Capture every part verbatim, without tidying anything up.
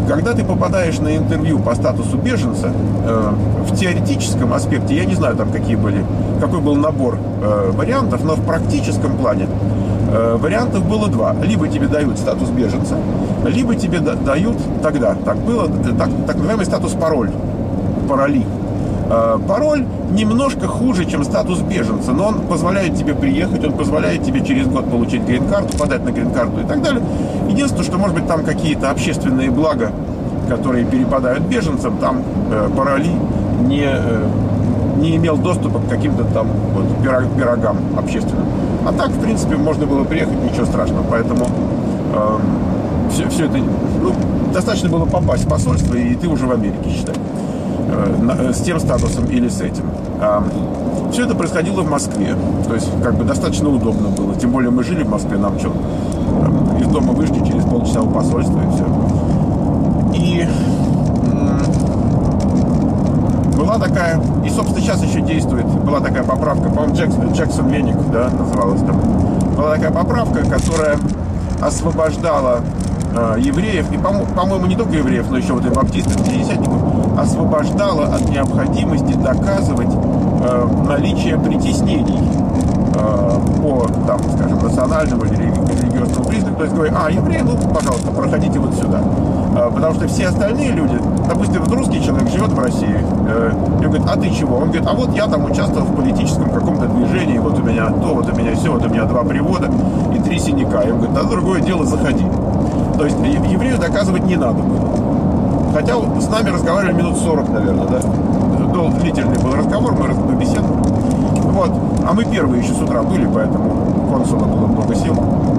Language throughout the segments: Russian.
когда ты попадаешь на интервью по статусу беженца, э, в теоретическом аспекте, я не знаю, там какие были, какой был набор э, вариантов, но в практическом плане э, вариантов было два. Либо тебе дают статус беженца, либо тебе да, дают тогда, так было, так, так называемый статус пароль, пароли. Э, пароль немножко хуже, чем статус беженца, но он позволяет тебе приехать, он позволяет тебе через год получить грин-карту, подать на грин-карту и так далее. Единственное, что, может быть, там какие-то общественные блага, которые перепадают беженцам, там э, пароли не, э, не имел доступа к каким-то там вот, пирог, пирогам общественным. А так, в принципе, можно было приехать, ничего страшного. Поэтому э, все, все это, ну, достаточно было попасть в посольство, и ты уже в Америке, считай. С тем статусом или с этим. Все это происходило в Москве. То есть, как бы, достаточно удобно было. Тем более, мы жили в Москве, нам что, из дома вышли, через полчаса у посольства, и все. И была такая, и, собственно, сейчас еще действует, была такая поправка, по-моему, Джексон, Джексон Веник, да, называлась там. Была такая поправка, которая освобождала э, евреев, и, по- по-моему, не только евреев, но еще вот и баптистов, пятидесятников, освобождала от необходимости доказывать э, наличие притеснений э, по, там, скажем, национальному или религиозному признаку. То есть говорит, а, евреи, ну, пожалуйста, проходите вот сюда. Э, потому что все остальные люди, допустим, вот русский человек живет в России, э, и он говорит, а ты чего? Он говорит, а вот я там участвовал в политическом каком-то движении, вот у меня то, вот у меня все, вот у меня два привода и три синяка. И он говорит, а другое дело, заходи. То есть еврею доказывать не надо было. Хотя с нами разговаривали минут сорок, наверное, да? Дол, длительный был разговор, мы беседовали. Вот. А мы первые еще с утра были, поэтому у консула было много сил.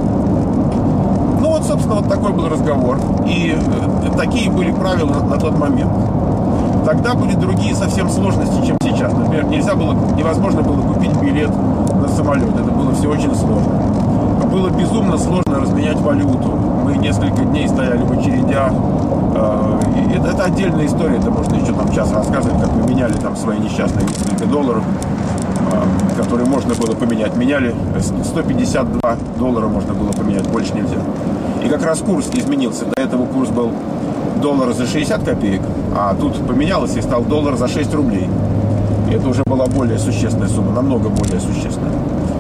Ну вот, собственно, вот такой был разговор. И э, такие были правила на, на тот момент. Тогда были другие совсем сложности, чем сейчас. Например, нельзя было, невозможно было купить билет на самолет. Это было все очень сложно. Было безумно сложно разменять валюту. Мы несколько дней стояли в очередях. Это, это отдельная история, это можно еще там час рассказывать, как мы меняли там свои несчастные несколько долларов, которые можно было поменять. Меняли сто пятьдесят два доллара можно было поменять, больше нельзя. И как раз курс изменился. До этого курс был доллар за шестьдесят копеек, а тут поменялось и стал доллар за шесть рублей. И это уже была более существенная сумма, намного более существенная.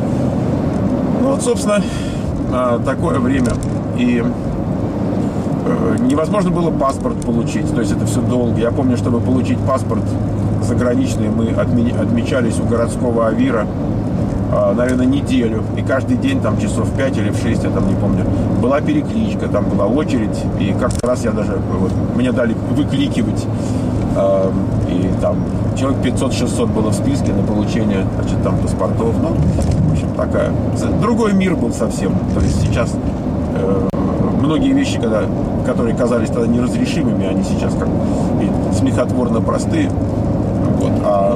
Ну вот, собственно, такое время. И невозможно было паспорт получить, то есть это все долго. Я помню, чтобы получить паспорт заграничный, мы отмечались у городского авира, наверное, неделю. И каждый день, там, часов в пять или в шесть, я там не помню, была перекличка, там была очередь. И как-то раз я даже, вот, мне дали выкликивать. И там человек пятьсот-шестьсот было в списке на получение, значит, там паспортов. Ну, в общем, такая. Другой мир был совсем. То есть сейчас многие вещи, когда, которые казались тогда неразрешимыми, они сейчас как и смехотворно простые. Вот. А...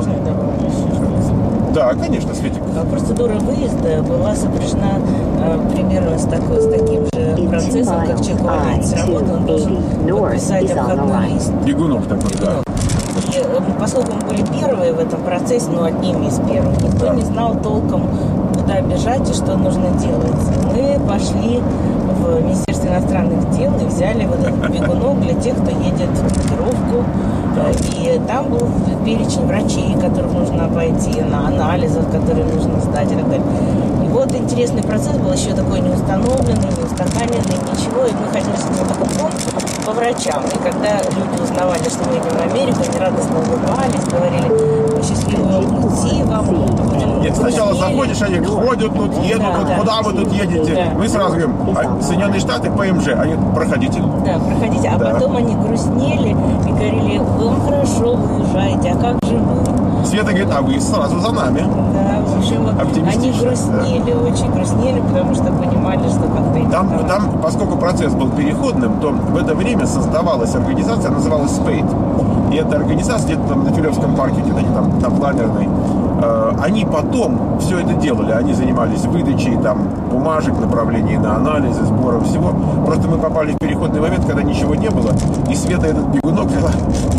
Да, конечно, Светик. Процедура выезда была сопряжена э, примерно с, такой, с таким же процессом, как человек уходит с работы, он должен подписать обходной лист. Бегунок такой, да. И э, поскольку мы были первые в этом процессе, ну, одними из первых, никто не знал толком, куда бежать и что нужно делать. Мы пошли в Министерство иностранных дел и взяли вот этот бегунок для тех, кто едет в командировку. И там был перечень врачей, которых нужно пойти, на анализы, которые нужно сдать и так далее. И вот интересный процесс был еще такой неустановленный, неустаканенный, ничего. И мы ходили с ним такой фонд по врачам. И когда люди узнавали, что мы едем в Америку, они радостно улыбались, говорили, счастливого пути вам. Будем Нет, сначала заходишь, они ходят тут, едут да, тут, да. куда вы тут едете? Да. Мы сразу говорим, а, Соединенные Штаты, ПМЖ, они проходите. Да, проходите. А да. потом они грустнели и говорили, вам хорошо, вы уезжаете, а как же вы? Света говорит, а вы сразу за нами. Да, в общем, они грустнели, да. очень грустнели, потому что понимали, что как-то... Там, там, поскольку процесс был переходным, то в это время создавалась организация, называлась спейд. И эта организация где-то там на Филевском парке, где-то они там на Планерной, э, они потом все это делали. Они занимались выдачей там бумажек, направлением на анализы, сбором всего. Просто мы попали в переходный момент, когда ничего не было, и Света этот бегунок взяла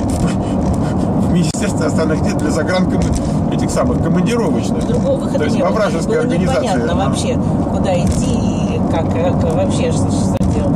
в Министерство иностранных дел для загранком этих самых командировочных. Другого выхода То есть не во было. вражеской Было организации. непонятно вообще, куда идти и как, как вообще, что, что делать.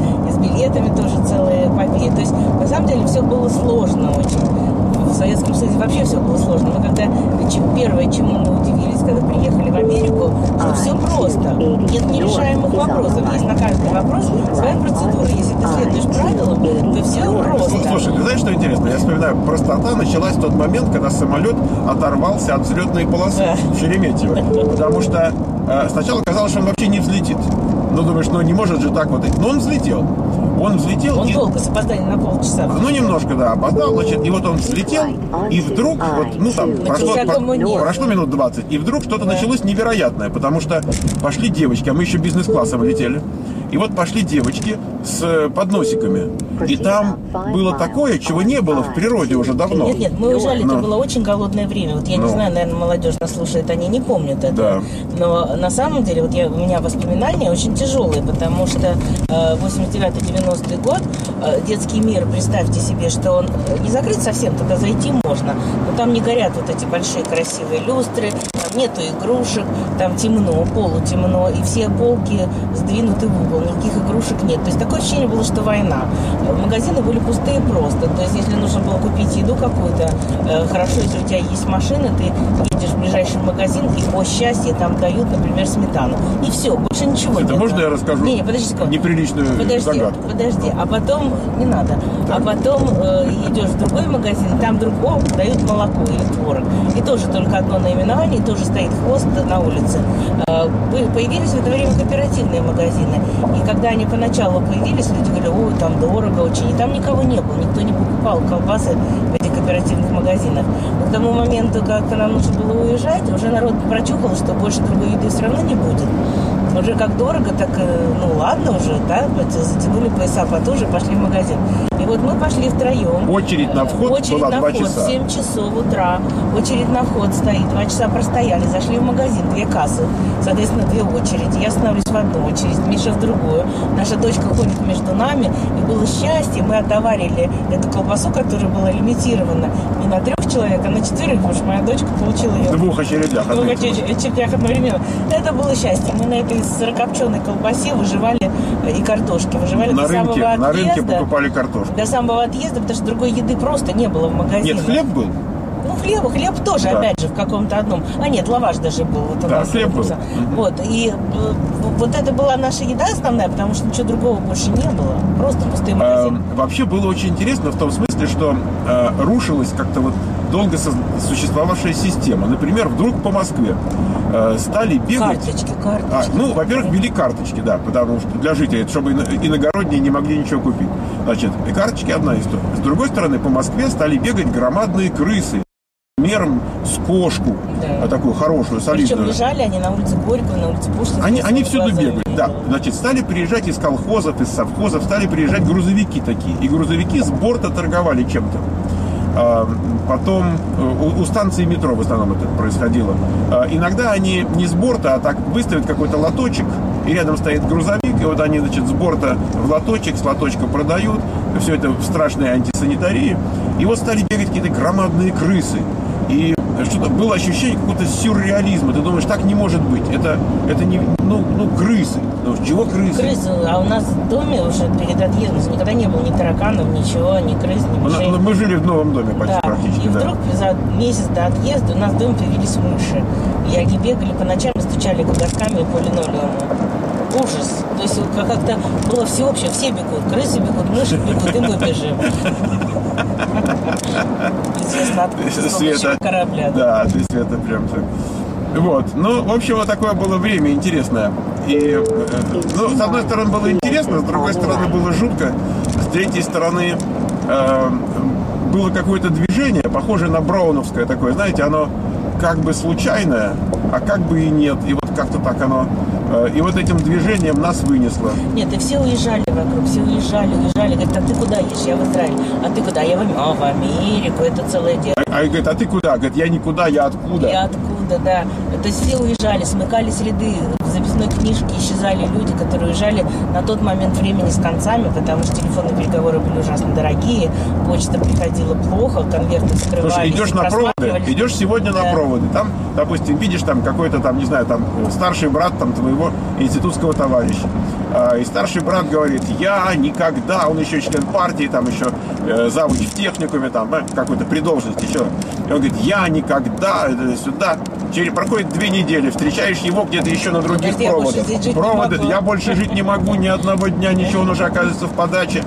билетами тоже целая эпопея. То есть, на самом деле, все было сложно очень. В Советском Союзе вообще все было сложно. Мы когда первое, чему мы удивились, когда приехали в Америку, что все просто. Нет нерешаемых вопросов. Есть на каждый вопрос своя процедура. Если ты следуешь правилам, то все просто. Слушай, ты знаешь, что интересно? Я вспоминаю, простота началась в тот момент, когда самолет оторвался от взлетной полосы Да. в Шереметьево. Потому что э, сначала казалось, что он вообще не взлетит. Ну, думаешь, ну не может же так вот. Но он взлетел. Он взлетел. Он и... долго, с опозданием на полчаса. Ну, немножко, да, опоздал, значит, и вот он взлетел, и вдруг, вот, ну, там, прошло, по- прошло минут двадцать, и вдруг что-то Да. началось невероятное, потому что пошли девочки, а мы еще бизнес-классом летели, и вот пошли девочки с подносиками, и там было такое, чего не было в природе уже давно. Нет, нет, мы уезжали, Ну. это было очень голодное время. Вот я Ну. не знаю, наверное, молодежь нас слушает, они не помнят это. Да. Но на самом деле, вот я, у меня воспоминания очень тяжелые, потому что э, восемьдесят девятый девяностый год, э, детский мир, представьте себе, что он не закрыт совсем, туда зайти можно, но там не горят вот эти большие красивые люстры, там нету игрушек, там темно, полутемно, и все полки сдвинуты в угол, никаких игрушек нет. То есть такое ощущение было, что война. Магазины были пустые просто. То есть если нужно было купить еду какую-то, э, хорошо, если у тебя есть машина, ты едешь в ближайший магазин, и по счастью там дают, например, сметану. И все, больше ничего Это нет. можно я расскажу Не, не, подожди секунду. неприличную Подожди, загадку? подожди. А потом, не надо, Так. а потом э, идешь в другой магазин, там другого дают молоко или творог. И тоже только одно наименование, и тоже стоит хвост на улице. Э, появились в это время кооперативные магазины. И когда они поначалу появились, люди говорили, ой, там дорого очень. И там никого не было, никто не покупал колбасы в этих кооперативных магазинах. Но к тому моменту, как нам нужно было уезжать, уже народ прочухал, что больше другой еды все равно не будет. Уже как дорого, так, ну ладно уже, да, затянули пояса потуже, пошли в магазин. И вот мы пошли втроем. Очередь на вход Очередь была на два вход часа. в семь часов утра. Очередь на вход стоит. Два часа простояли, зашли в магазин, две кассы. Соответственно, две очереди. Я становлюсь в одну очередь, Миша в другую. Наша дочка ходит между нами. И было счастье, мы отоварили эту колбасу, которая была лимитирована не на трех человек, а на четверых, потому что моя дочка получила ее В двух очередях. в двух ответила. очередях одновременно. Это было счастье. Мы на этой сырокопченой колбасе выживали э, и картошки. Выживали На до самого рынке, на рынке отъезда. покупали картошку. До самого отъезда, потому что другой еды просто не было в магазине. Нет, хлеб был. Ну, хлеб, хлеб тоже, Да. опять же, в каком-то одном. А нет, лаваш даже был. Вот у Да, нас хлеб был. вкусно. Вот. И э, вот это была наша еда основная, потому что ничего другого больше не было. Просто пустые магазины. Э, вообще было очень интересно в том смысле, что э, рушилась как-то вот долго со- существовавшая система. Например, вдруг по Москве э, стали бегать... Карточки, А, карточки. ну, во-первых, ввели карточки, да, потому что для жителей, чтобы ино- иногородние не могли ничего купить. Значит, и карточки одна история. С другой стороны, по Москве стали бегать громадные крысы. Размером с кошку, Да. а такую хорошую, Причем солидную. лежали они на улице Горького, на улице Пушкина. Они, Я они своими всюду глазами бегали, да. видела. Значит, стали приезжать из колхозов, из совхозов, стали приезжать грузовики такие. И грузовики с борта торговали чем-то. А, потом э, у, у станции метро в основном это происходило. А, иногда они не с борта, а так выставят какой-то лоточек, и рядом стоит грузовик, и вот они, значит, с борта в лоточек, с лоточка продают. Все это в страшной антисанитарии. И вот стали бегать какие-то громадные крысы. И что-то было ощущение какого-то сюрреализма. Ты думаешь, так не может быть. Это, это не, ну, ну, крысы. Ну, чего крысы? Крысы, а у нас в доме уже перед отъездом никогда не было ни тараканов, ничего, ни крыс, ни Мы, мышей. мы жили в новом доме почти Да, практически. и да. вдруг за месяц до отъезда у нас в доме появились мыши. И они бегали по ночам и стучали коготками по линолеуму. Ужас. То есть вот как-то было всеобщее. Все бегут. Крысы бегут, мыши бегут, и мы бежим. Известно, откуда с Света. помощью корабля. Да, ты, Света, прям так. Вот. Ну, в общем, вот такое было время интересное. И, э, ну, с одной стороны, было интересно, с другой стороны, было жутко. С третьей стороны, э, было какое-то движение, похожее на брауновское такое, знаете, оно как бы случайное, а как бы и нет. И вот как-то так оно... э, И вот этим движением нас вынесло. Нет, и все уезжали вокруг, все уезжали, уезжали. Говорят, а ты куда едешь? Я в Израиль. А ты куда? Я в, Ам- а, в Америку. Это целое дело. А, а говорит, а ты куда? Говорит, я никуда, я откуда? И откуда, да. То есть все уезжали, смыкались ряды, в записной книжке исчезали люди, которые уезжали на тот момент времени с концами, потому что телефонные переговоры были ужасно дорогие, почта приходила плохо, конверты скрывались. Слушай, идешь и на проводы, просматривались. идешь сегодня Да. на проводы, там, допустим, видишь там какой-то там, не знаю, там старший брат там твоего институтского товарища. И старший брат говорит, я никогда, он еще член партии, там еще э, завуч в техникуме, там, э, какой-то при должности еще. И он говорит, я никогда, э, сюда. Через, проходит две недели, встречаешь его где-то еще на других Говорит, проводах. Я Проводы, я больше жить не могу, ни одного дня, ничего, он уже оказывается в подаче.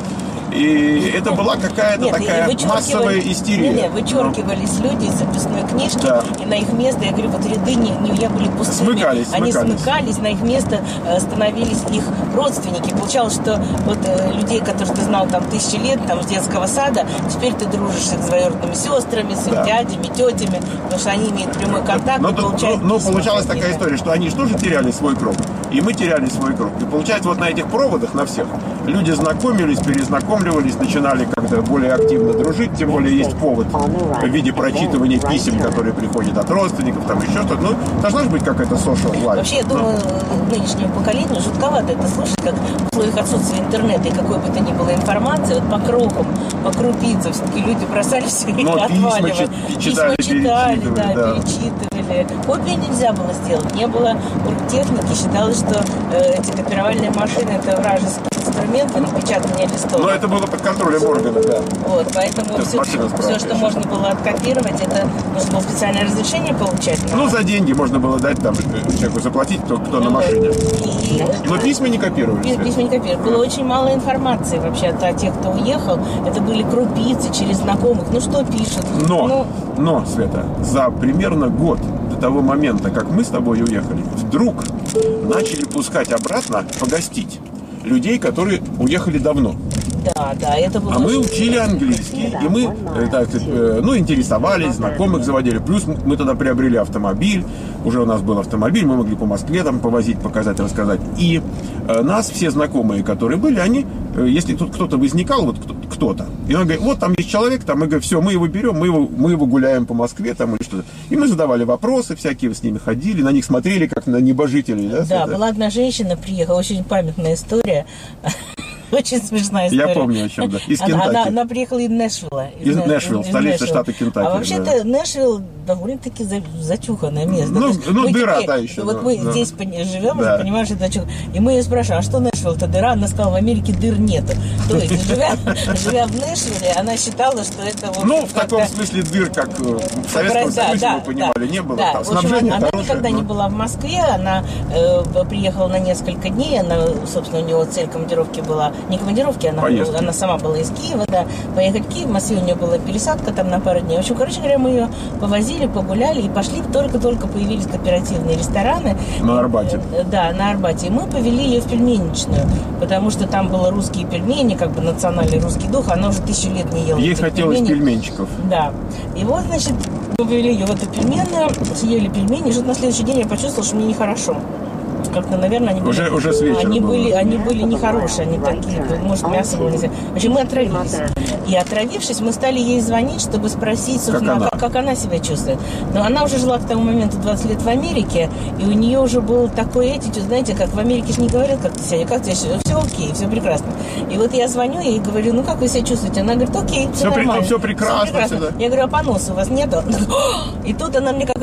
И это была какая-то такая массовая истерия. Нет, нет, вычеркивались люди из записной книжки, да. И на их место, я говорю, вот ряды не, не я были пустыми. Смыкались, Они смыкались. смыкались, на их место становились их родственники. Получалось, что вот э, людей, которых ты знал там тысячи лет, там с детского сада, теперь ты дружишь с двоюродными сестрами, с их да. дядями, тетями, потому что они имеют прямой контакт. Но, и получают но, но письма получалась какие-то. такая история, что они же тоже теряли свой круг, и мы теряли свой круг. И получается, вот на этих проводах, на всех, люди знакомились, перезнакомливались, начинали как-то более активно дружить, тем более есть повод в виде прочитывания писем, которые приходят от родственников, там еще что-то. Ну, должна же быть какая-то social life. Вообще, я думаю, но... нынешнему поколению жутковато это слушать, как в условиях отсутствия интернета и какой бы то ни было информации, вот по крохам, по крупицам, все-таки люди бросали все и Но отваливали. Письма читали, Письма читали, да, да. перечитывали. Копии нельзя было сделать, не было оргтехники, считалось, что э, эти копировальные машины это вражеский инструмент для напечатания листов. Но это было под контролем органа, да. Вот, поэтому все, все, что можно было откопировать, это нужно было специальное разрешение получать. Но... Ну, за деньги можно было дать там человеку заплатить, кто, кто на машине. И... Но письма не копировались. Письма не копировали. Было очень мало информации вообще о тех, кто уехал. Это были крупицы через знакомых. Ну, что пишут? Но, ну... но, Света, за примерно год до того момента, как мы с тобой уехали, вдруг начали пускать обратно погостить людей, которые уехали давно. Да, да, это было. А мы учили английский, и мы э, так, э, ну, интересовались, знакомых заводили. Плюс мы тогда приобрели автомобиль, уже у нас был автомобиль, мы могли по Москве там повозить, показать, рассказать. И э, нас все знакомые, которые были, они, э, если тут кто-то возникал, вот кто-то, и он говорит, вот там есть человек, там, мы говорим, все, мы его берем, мы его, мы его гуляем по Москве там или что-то. И мы задавали вопросы всякие, с ними ходили, на них смотрели, как на небожителей. Да, да, была одна женщина, приехала, очень памятная история. Очень смешная история. Я помню о чем, да. Из она, она, Кентаки. она приехала из Нэшвилла. Из, из Нэшвилл, столица штата Кентаки. А вообще-то да. Нэшвилл довольно-таки за, затюханное место. Ну, ну дыра, теперь, да, еще. Вот да, мы да. здесь живем, да. уже понимаешь, это затюхан. И мы ее спрашиваем, а что Нэшвилл-то дыра? Она сказала, в Америке дыр нету. То есть, живя, живя в Нэшвилле, она считала, что это... Вот, ну, в таком смысле дыр, как в Советском да, Союзе, да, мы понимали, да, не было. Да. Там, в общем, снабжение она хорошее, никогда но... не была в Москве, она э, приехала на несколько дней, она, собственно, у нее цель командировки была, не командировки, она, она сама была из Киева, да, поехать в Киев, в Москве у нее была пересадка там на пару дней. В общем, короче говоря, мы ее повозили, погуляли и пошли, только-только появились кооперативные рестораны. На Арбате. И, да, на Арбате. И мы повели ее в пельменничную, потому что там были русские пельмени, как бы национальный русский дух, она уже тысячу лет не ела. Ей хотелось пельменей. Пельменчиков. Да. И вот, значит, мы повели ее в эту пельменную, съели пельмени, и что на следующий день я почувствовала, что мне нехорошо. Как-то, наверное, они были, уже, уже с вечера они было. были, они были нехорошие, они такие, может, мясо было нельзя. В общем, мы отравились. И отравившись, мы стали ей звонить, чтобы спросить, собственно, как она? Как, как она себя чувствует. Но она уже жила к тому моменту двадцать лет в Америке, и у нее уже был такой attitude, знаете, как в Америке же не говорят, как ты себя, как ты себя, все окей, все прекрасно. И вот я звоню ей и говорю, ну как вы себя чувствуете? Она говорит, окей, все, все нормально. При, все прекрасно. Все прекрасно. Я говорю, а поноса у вас нету? И тут она мне как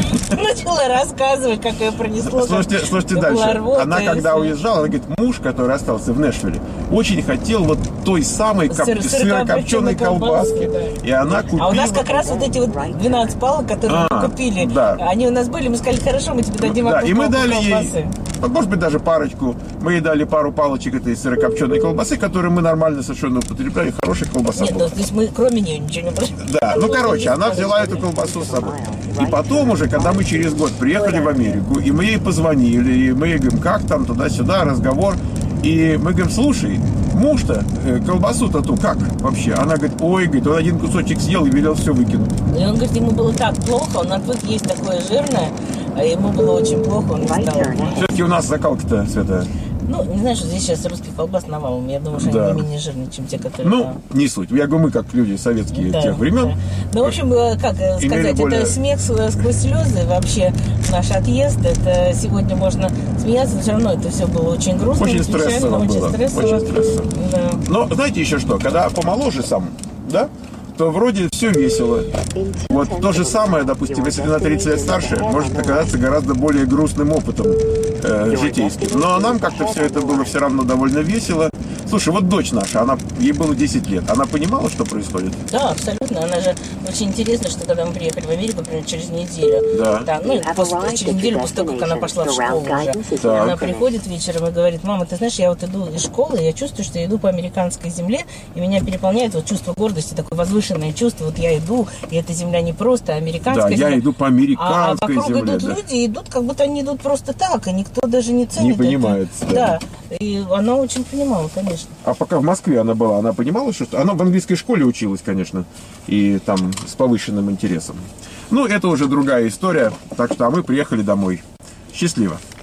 начала рассказывать, как ее пронесло. Слушайте, слушайте дальше. Она, когда уезжала, она говорит, муж, который остался в Нэшвилле, очень хотел вот той самой коп... сырокопченой колбаски. Да. И она купила... А у нас как раз вот эти вот двенадцать палок, которые а, мы купили, да. они у нас были, мы сказали, хорошо, мы тебе дадим да, одну и мы дали колбасы. Ей, может быть, даже парочку. Мы ей дали пару палочек этой сырокопченой колбасы, которую мы нормально совершенно употребляли. Хорошая колбаса Нет, была. то есть мы кроме нее ничего не брали. Да, ну, короче, она взяла эту колбасу с собой. И потом уже, когда мы через год приехали в Америку, и мы ей позвонили, и мы ей говорим, как там, туда-сюда, разговор. И мы говорим, слушай, муж-то, колбасу-то ту как вообще? Она говорит, ой, говорит, он один кусочек съел и велел все выкинуть. И он говорит, ему было так плохо, он отвык есть такое жирное, а ему было очень плохо, он не стал. Все-таки у нас закалка-то, Света. Ну, не знаю, что здесь сейчас русских колбас навалом. Я думаю, что да. они менее жирные, чем те, которые... Ну, там. Не суть. Я говорю, мы как люди советские да, тех времен. Да. Ну, в общем, как сказать, более... это смех сквозь слезы. Вообще наш отъезд, это сегодня можно смеяться, но все равно это все было очень грустно. Очень стрессово очень было. стрессово. Очень стрессово. Да. Но знаете еще что? Когда помоложе сам, да? то вроде все весело. Вот то же самое, допустим, если ты на тридцать лет старше, может оказаться гораздо более грустным опытом э, житейским. Но нам как-то все это было все равно довольно весело. Слушай, вот дочь наша, она, ей было десять лет, она понимала, что происходит? Да, абсолютно. Она же очень интересно, что когда мы приехали в Америку, например, через неделю, Да. да, ну, после, через неделю после того, как она пошла в школу уже, Так. она приходит вечером и говорит: мама, ты знаешь, я вот иду из школы, я чувствую, что я иду по американской земле, и меня переполняет вот чувство гордости, такое возвышенное чувство, вот я иду, и эта земля не просто американская Да, земля. я иду по А, а американской вокруг земле. идут Да. люди, идут, как будто они идут просто так, и никто даже не ценит Не это. понимает, да. Да, и она очень понимала, конечно. А пока в Москве она была, она понимала, что... Она в английской школе училась, конечно, и там с повышенным интересом. Ну, это уже другая история, так что а мы приехали домой. Счастливо.